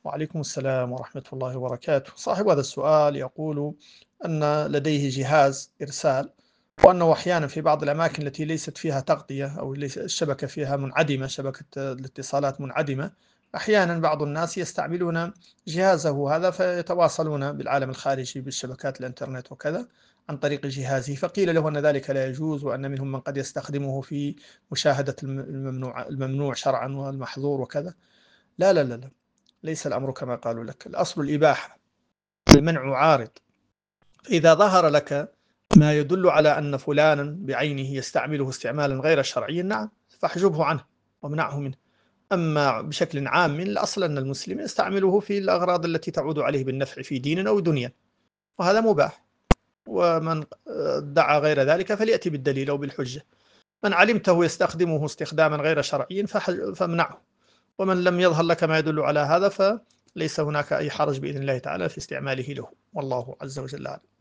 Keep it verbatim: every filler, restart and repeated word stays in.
وعليكم السلام ورحمة الله وبركاته. صاحب هذا السؤال يقول أن لديه جهاز إرسال، وأنه أحيانا في بعض الأماكن التي ليست فيها تغطية أو ليس الشبكة فيها منعدمة، شبكة الاتصالات منعدمة، أحيانا بعض الناس يستعملون جهازه هذا فيتواصلون بالعالم الخارجي بالشبكات الإنترنت وكذا عن طريق جهازه، فقيل له أن ذلك لا يجوز، وأن منهم من قد يستخدمه في مشاهدة الم- الممنوع الممنوع شرعا والمحظور وكذا. لا لا لا لا، ليس الأمر كما قالوا لك. الأصل الإباحة، المنع عارض. فإذا ظهر لك ما يدل على أن فلانا بعينه يستعمله استعمالا غير شرعي، نعم، فاحجبه عنه وامنعه منه. أما بشكل عام، الأصل أن المسلم يستعمله في الأغراض التي تعود عليه بالنفع في دين أو دنيا، وهذا مباح. ومن ادعى غير ذلك فليأتي بالدليل أو بالحجة. من علمته يستخدمه استخداما غير شرعي فامنعه، ومن لم يظهر لك ما يدل على هذا فليس هناك أي حرج بإذن الله تعالى في استعماله له، والله عز وجل أعلم.